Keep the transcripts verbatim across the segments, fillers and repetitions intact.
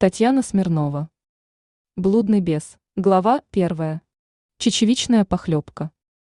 Татьяна Смирнова. Блудный бес. Глава первая. Чечевичная похлебка.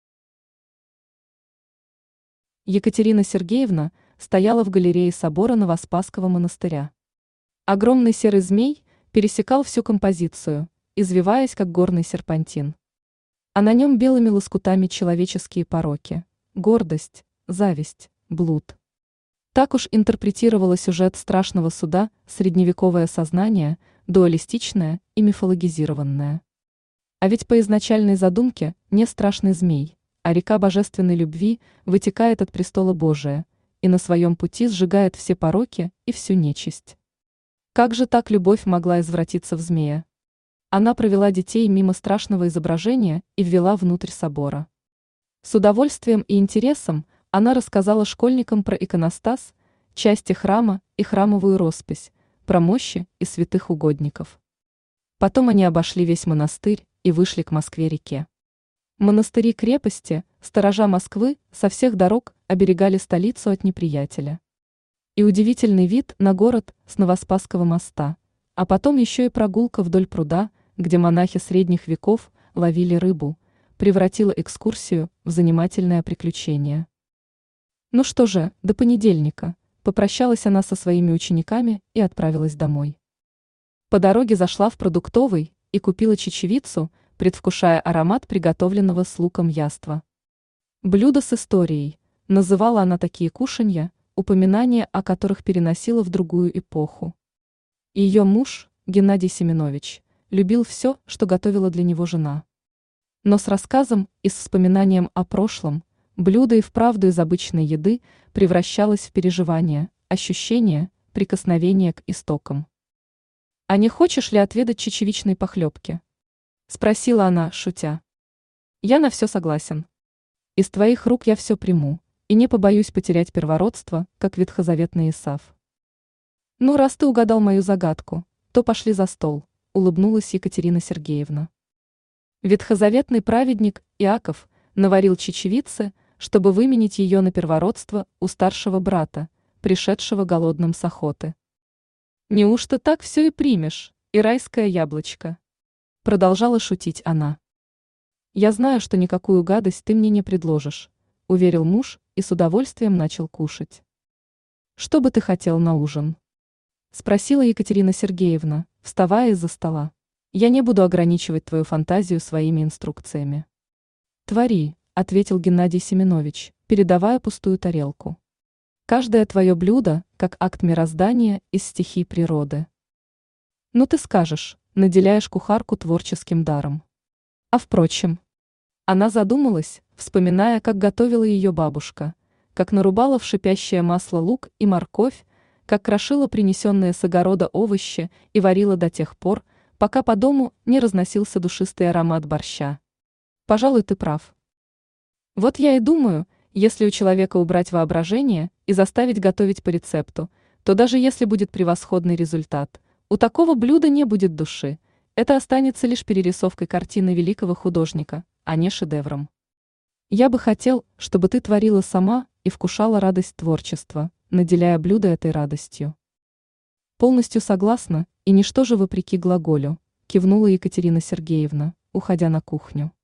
Екатерина Сергеевна стояла в галерее собора Новоспасского монастыря. Огромный серый змей пересекал всю композицию, извиваясь как горный серпантин. А на нем белыми лоскутами человеческие пороки: гордость, зависть, блуд. Так уж интерпретировала сюжет страшного суда средневековое сознание, дуалистичное и мифологизированное. А ведь по изначальной задумке не страшный змей, а река божественной любви вытекает от престола Божия и на своем пути сжигает все пороки и всю нечисть. Как же так любовь могла извратиться в змея? Она провела детей мимо страшного изображения и ввела внутрь собора. С удовольствием и интересом она рассказала школьникам про иконостас, части храма и храмовую роспись, про мощи и святых угодников. Потом они обошли весь монастырь и вышли к Москве-реке. Монастыри-крепости, сторожа Москвы, со всех дорог оберегали столицу от неприятеля. И удивительный вид на город с Новоспасского моста, а потом еще и прогулка вдоль пруда, где монахи средних веков ловили рыбу, превратила экскурсию в занимательное приключение. Ну что же, до понедельника, попрощалась она со своими учениками и отправилась домой. По дороге зашла в продуктовый и купила чечевицу, предвкушая аромат приготовленного с луком яства. Блюдо с историей, называла она такие кушанья, упоминания о которых переносила в другую эпоху. Ее муж, Геннадий Семенович, любил все, что готовила для него жена. Но с рассказом и с вспоминанием о прошлом блюдо и вправду из обычной еды превращалось в переживание, ощущение, прикосновение к истокам. «А не хочешь ли отведать чечевичной похлебки?» – спросила она, шутя. «Я на все согласен. Из твоих рук я все приму, и не побоюсь потерять первородство, как ветхозаветный Исав». «Ну, раз ты угадал мою загадку, то пошли за стол», – улыбнулась Екатерина Сергеевна. Ветхозаветный праведник Иаков наварил чечевицы, чтобы выменить ее на первородство у старшего брата, пришедшего голодным с охоты. «Неужто так все и примешь, и райское яблочко?» – продолжала шутить она. «Я знаю, что никакую гадость ты мне не предложишь», – уверил муж и с удовольствием начал кушать. «Что бы ты хотел на ужин?» – спросила Екатерина Сергеевна, вставая из-за стола. «Я не буду ограничивать твою фантазию своими инструкциями». «Твори», – ответил Геннадий Семенович, передавая пустую тарелку. «Каждое твое блюдо, как акт мироздания из стихий природы». «Ну ты скажешь, наделяешь кухарку творческим даром». А впрочем, она задумалась, вспоминая, как готовила ее бабушка, как нарубала в шипящее масло лук и морковь, как крошила принесенные с огорода овощи и варила до тех пор, пока по дому не разносился душистый аромат борща. «Пожалуй, ты прав. Вот я и думаю, если у человека убрать воображение и заставить готовить по рецепту, то даже если будет превосходный результат, у такого блюда не будет души, это останется лишь перерисовкой картины великого художника, а не шедевром. Я бы хотел, чтобы ты творила сама и вкушала радость творчества, наделяя блюдо этой радостью». «Полностью согласна, и ничто же вопреки глаголю», кивнула Екатерина Сергеевна, уходя на кухню.